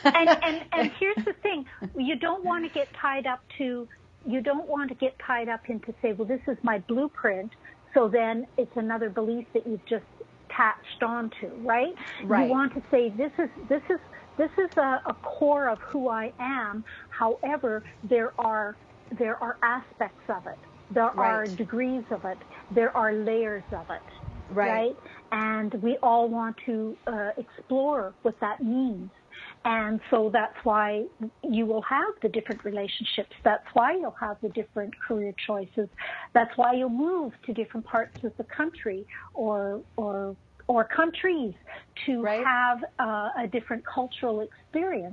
and and here's the thing: you don't want to get tied up to. You don't want to get tied up into say, well, this is my blueprint. So then it's another belief that you've just attached onto, right? Right. You want to say this is this is this is a, a core of who I am. However, there are there are aspects of it. There right. are degrees of it. There are layers of it. Right. right? And we all want to uh, explore what that means. And so that's why you will have the different relationships. That's why you'll have the different career choices. That's why you'll move to different parts of the country or or or countries to right. have uh, a different cultural experience.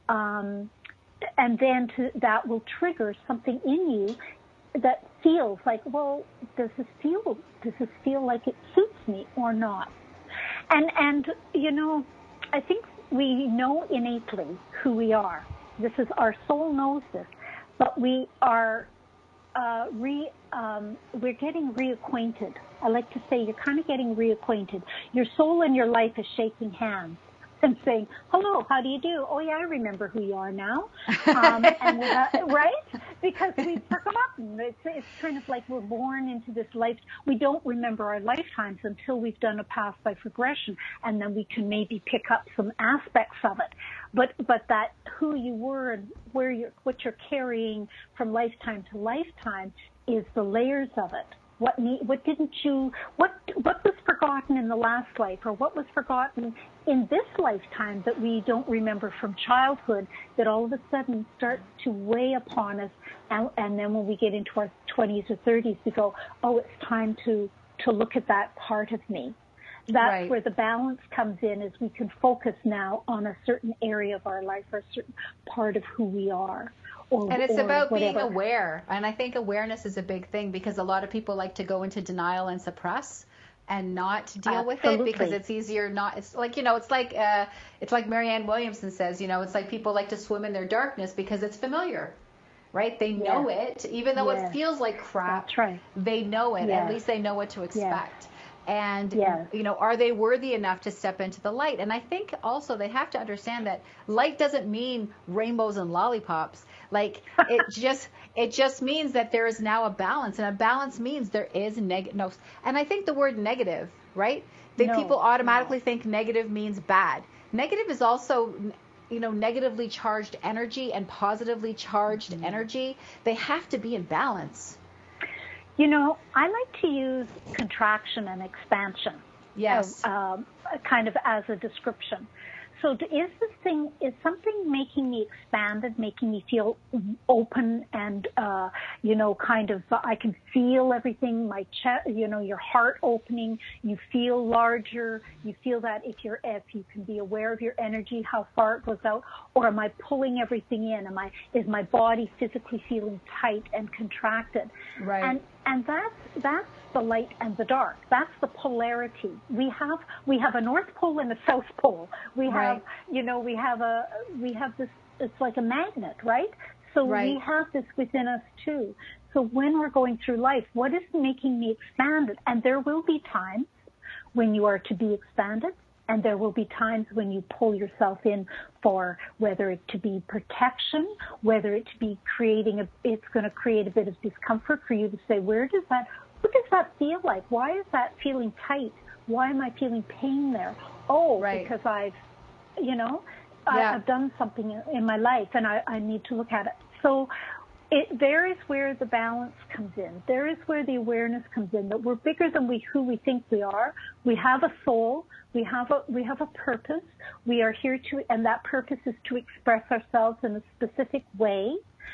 Um, and then to, that will trigger something in you that feels like, well, does this feel does this feel like it suits me or not? And and you know, I think we know innately who we are. This is our soul knows this, but we are uh, re um, we're getting reacquainted. I like to say you're kind of getting reacquainted. Your soul and your life is shaking hands and saying, hello, how do you do? Oh, yeah, I remember who you are now. Um, and uh, right? Because we've forgotten. It's, it's kind of like we're born into this life. We don't remember our lifetimes until we've done a past life regression, and then we can maybe pick up some aspects of it. But but that who you were and where you're, what you're carrying from lifetime to lifetime is the layers of it. What need, what didn't you, what what was forgotten in the last life, or what was forgotten in this lifetime that we don't remember from childhood, that all of a sudden starts to weigh upon us, and, and then when we get into our twenties or thirties, we go, oh, it's time to, to look at that part of me. That's right. where the balance comes in, is we can focus now on a certain area of our life, or a certain part of who we are. Or, and it's or about whatever. being aware. And I think awareness is a big thing, because a lot of people like to go into denial and suppress and not deal Absolutely. with it, because it's easier not. It's like, you know, it's like uh, it's like Marianne Williamson says, you know, it's like people like to swim in their darkness because it's familiar, right? They know yes. it, even though yes. it feels like crap. That's right. They know it. Yes. At least they know what to expect. Yes. And, yes. you know, are they worthy enough to step into the light? And I think also they have to understand that light doesn't mean rainbows and lollipops. Like, it just it just means that there is now a balance. And a balance means there is negative. No, and I think the word negative, right? That no, people automatically no. think negative means bad. Negative is also, you know, negatively charged energy and positively charged mm-hmm. energy. They have to be in balance. You know, I like to use contraction and expansion. Yes. Of, um, kind of as a description. So is this thing, is something making me expanded, making me feel open and, uh, you know, kind of, uh, I can feel everything, my chest, you know, your heart opening, you feel larger, you feel that if you're, if you can be aware of your energy, how far it goes out, or am I pulling everything in? Am I, is my body physically feeling tight and contracted? Right. And, and that's, that's the light and the dark. That's the polarity. We have we have a North Pole and a South Pole. We have right. you know we have a we have this. It's like a magnet, right? So right. we have this within us too. So when we're going through life, what is making me expanded? And there will be times when you are to be expanded, and there will be times when you pull yourself in for whether it to be protection, whether it to be creating a. It's going to create a bit of discomfort for you to say, where does that. What does that feel like? Why is that feeling tight? Why am I feeling pain there? Oh, right. because I've, you know, yeah. I, I've done something in my life and I, I need to look at it. So it, there is where the balance comes in. There is where the awareness comes in, that we're bigger than we who we think we are. We have a soul. We have a we have a purpose. We are here to, and that purpose is to express ourselves in a specific way,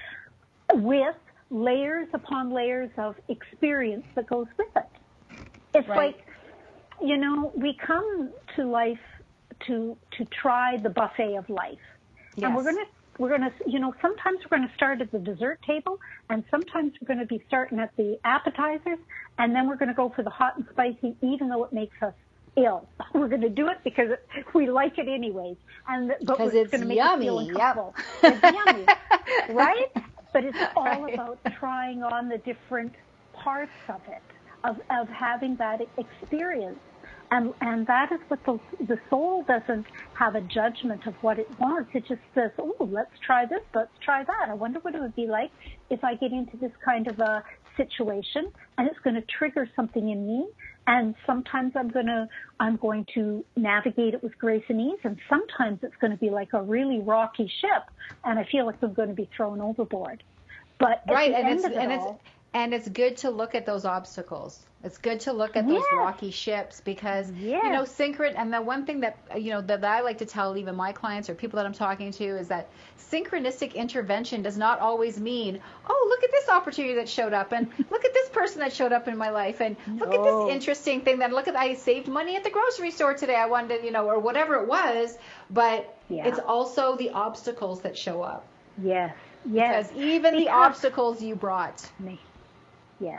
with layers upon layers of experience that goes with it. It's Right. like, you know, we come to life to to try the buffet of life, Yes. and we're gonna. We're going to, you know, sometimes we're going to start at the dessert table, and sometimes we're going to be starting at the appetizers, and then we're going to go for the hot and spicy, even though it makes us ill. We're going to do it because it, we like it anyways, and but Because it's it's going to make yummy, us feel yep. uncomfortable. It's yummy, right? But it's all Right. about trying on the different parts of it, of of having that experience. And and that is what the the soul doesn't have a judgment of what it wants. It just says, oh, let's try this, let's try that. I wonder what it would be like if I get into this kind of a situation, and it's going to trigger something in me. And sometimes I'm going to I'm going to navigate it with grace and ease, and sometimes it's going to be like a really rocky ship, and I feel like I'm going to be thrown overboard. But at Right, the and end it's of it and all, it's and it's good to look at those obstacles. It's good to look at those Yes. rocky ships because Yes. you know synchron. And the one thing that you know that I like to tell even my clients or people that I'm talking to is that synchronistic intervention does not always mean, oh, look at this opportunity that showed up, and look at this person that showed up in my life, and look at No. this interesting thing that look at I saved money at the grocery store today. I wanted to, you know, or whatever it was. But Yeah. it's also the obstacles that show up. yes, yes. Because even the Because- obstacles you brought. Me. Yes.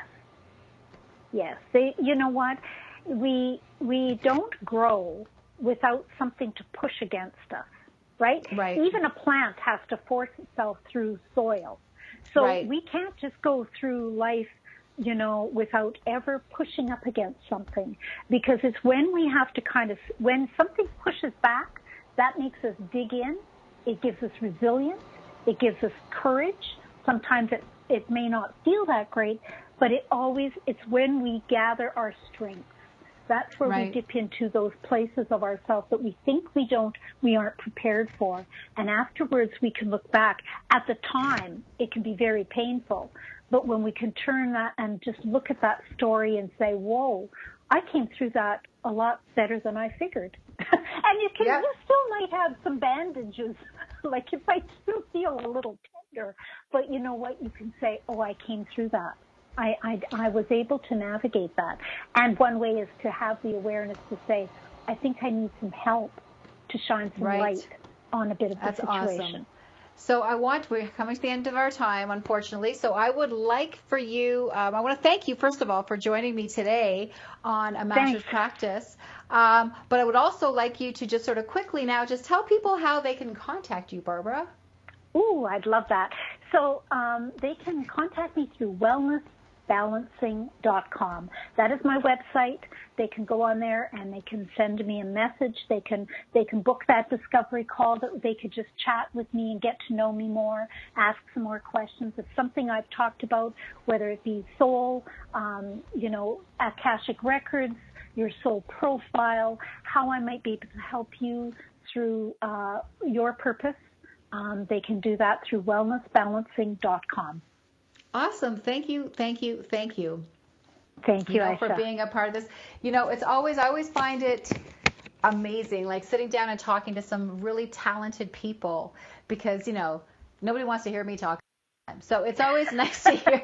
Yes. They, you know what? We, we don't grow without something to push against us, right? Right. Even a plant has to force itself through soil. So Right. we can't just go through life, you know, without ever pushing up against something, because it's when we have to kind of, when something pushes back, that makes us dig in. It gives us resilience. It gives us courage. Sometimes it, it may not feel that great, but it always, it's when we gather our strength. That's where Right. we dip into those places of ourselves that we think we don't, we aren't prepared for. And afterwards we can look back. At the time, it can be very painful. But when we can turn that and just look at that story and say, whoa, I came through that a lot better than I figured. And you can, Yep. you still might have some bandages, like it might still feel a little tender, but you know what? You can say, oh, I came through that. I, I, I was able to navigate that. And one way is to have the awareness to say, I think I need some help to shine some Right. light on a bit of the That's situation. awesome. So I want, we're coming to the end of our time, unfortunately. So I would like for you, um, I want to thank you, first of all, for joining me today on A Master's Thanks. Practice. Um, but I would also like you to just sort of quickly now just tell people how they can contact you, Barbara. Ooh, I'd love that. So um, they can contact me through wellness balancing dot com. That is my website. They can go on there and they can send me a message. They can they can book that discovery call that they could just chat with me and get to know me more, ask some more questions. It's something I've talked about, whether it be soul, um, you know, Akashic records, your soul profile, how I might be able to help you through uh, your purpose. Um, they can do that through wellness balancing dot com. Awesome. Thank you. Thank you. Thank you. Thank you, you know, Aisha. for being a part of this. You know, it's always, I always find it amazing, like sitting down and talking to some really talented people because, you know, nobody wants to hear me talk. So it's always nice to hear.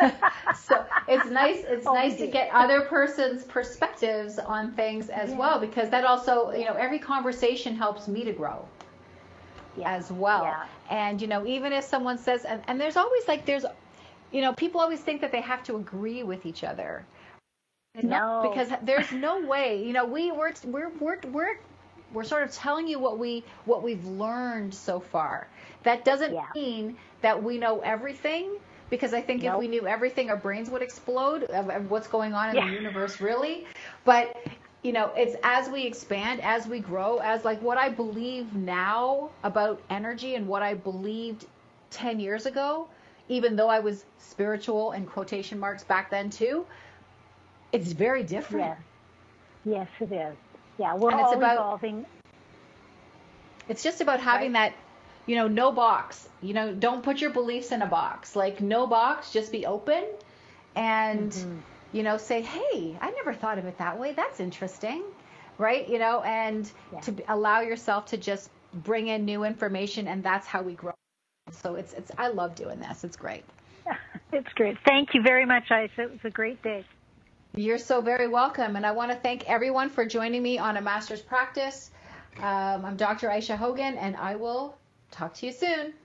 So it's nice. It's Oh, nice we to do. get other person's perspectives on things as Yeah. well, because that also, you know, every conversation helps me to grow Yeah. as well. Yeah. And, you know, even if someone says, and, and there's always like, there's, you know, people always think that they have to agree with each other. And No. not, because there's no way, you know, we we're, we're, we're, we're, we're sort of telling you what we, what we've learned so far. That doesn't Yeah. mean that we know everything, because I think Nope. if we knew everything, our brains would explode of, of what's going on in Yeah. the universe, really. But, you know, it's as we expand, as we grow, as like what I believe now about energy and what I believed ten years ago, even though I was spiritual in quotation marks back then too, it's very different. Yes. Yes, it is. Yeah, we're And it's all about- evolving. It's just about having that you know, no box. You know, don't put your beliefs in a box. Like, no box, just be open and, mm-hmm. you know, say, hey, I never thought of it that way. That's interesting, right? You know, and yeah. to allow yourself to just bring in new information, and that's how we grow. So it's, it's, I love doing this. It's great. It's great. Thank you very much, Aisha. It was a great day. You're so very welcome. And I want to thank everyone for joining me on A Master's Practice. Um, I'm Doctor Aisha Hogan, and I will talk to you soon.